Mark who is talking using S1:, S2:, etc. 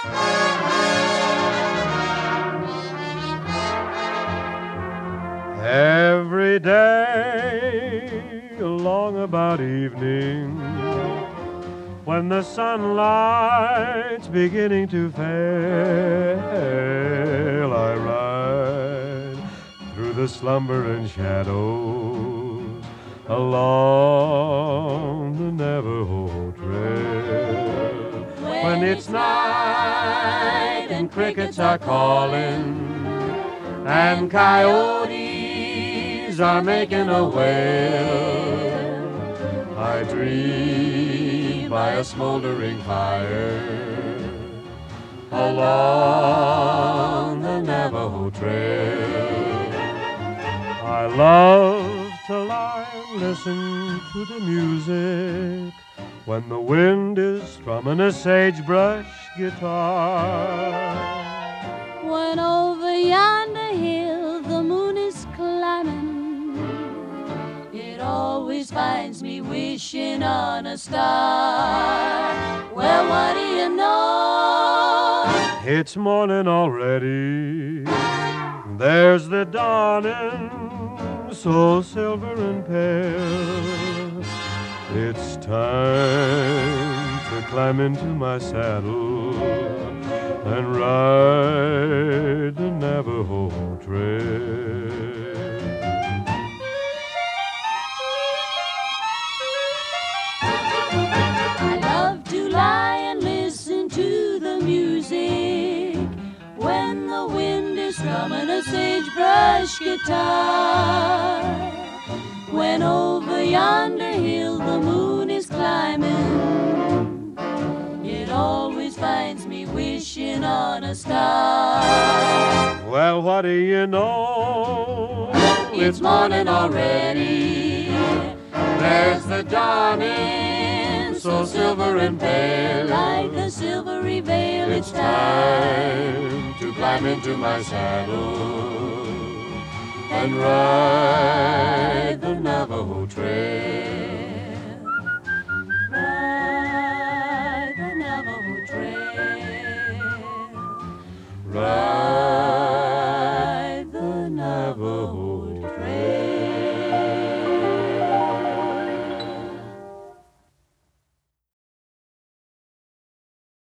S1: Every day along about evening, when the sunlight's beginning to fail, I ride through the slumbering shadows along the Navajo Trail. When it's night and crickets are calling and coyotes are making a wail, I dream by a smoldering fire along the Navajo Trail. I love to lie and listen to the music when the wind is strumming a sagebrush guitar.
S2: When over yonder hill the moon is climbing, it always finds me wishing on a star. Well, what do you know?
S1: It's morning already. There's the dawning, so silver and pale. It's time to climb into my saddle and ride the Navajo Trail.
S2: I love to lie and listen to the music when the wind is strumming a sagebrush guitar. When over yonder hill the moon is climbing, it always finds me wishing on a star.
S1: Well, what do you know?
S2: It's morning already.
S1: There's the dawning, so silver and pale.
S2: Like the silvery veil,
S1: It's time to climb into my saddle and ride the Navajo Trail.